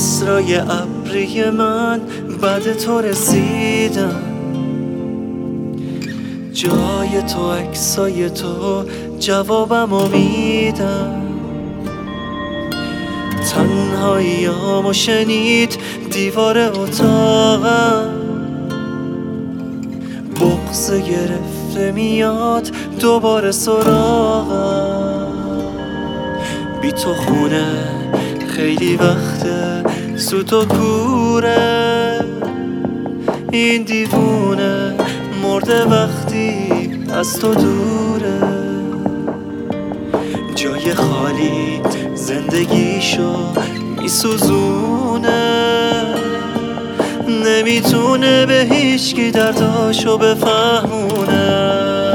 اسرای ابری من بعد تو رسیدم، جای تو عکسای تو جوابمو میدم. تنهاییامو شنید دیوار اتاقم، بغض گرفته میاد دوباره سراغم. بی تو خونه خیلی وقته سوت و کوره، این دیوونه مرده وقتی از تو دوره. جای خالی زندگیشو میسوزونه، نمیتونه به هیچکی درداشو بفهمونه.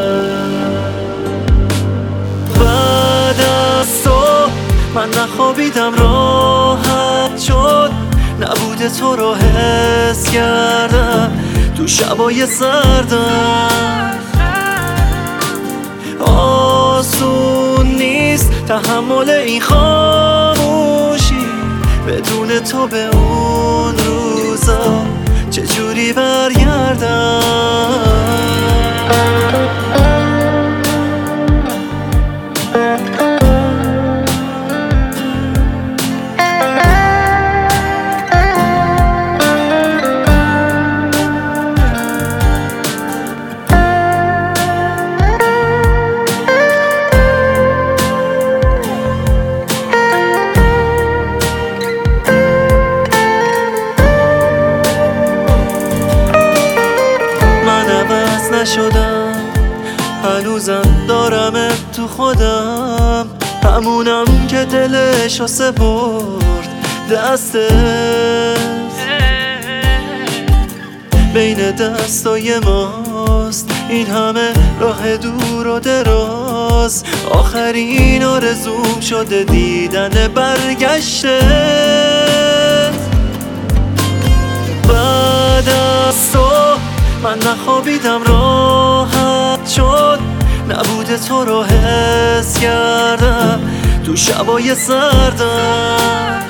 بعد از تو من نخوابیدم راحت، چون نبود تو رو حس کردم تو شبای سردم. آسون نیست تحمل این خاموشی، بدون تو به اون روزا چجوری برگردم. نشدم هنوزم دارمت تو خودم، همونم که دلشو سپرد دستت. بین دستای ماست این همه راه دور و دراز، آخرین آرزوم شده دیدن برگشتت. بعد از تو من نخوابیدم راحت، چون نبود تو رو حس کردم تو شبای سردم.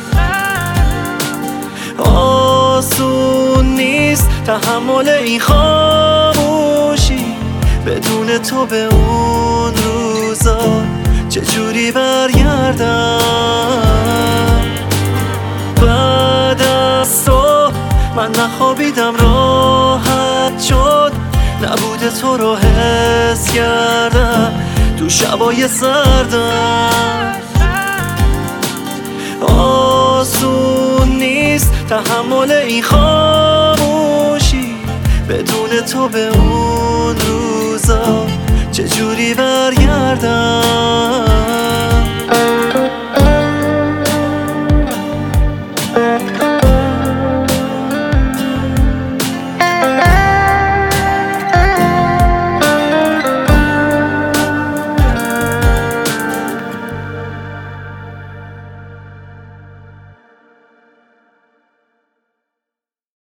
آسون نیست تحمل این خاموشی، بدون تو به اون روزا چجوری برگردم. بعد از تو من نخوابیدم راحت، چون نبود تو رو حس کردم تو شبای سردم. آسون نیست تحمل این خاموشی، بدون تو به اون روزا چجوری برگردم.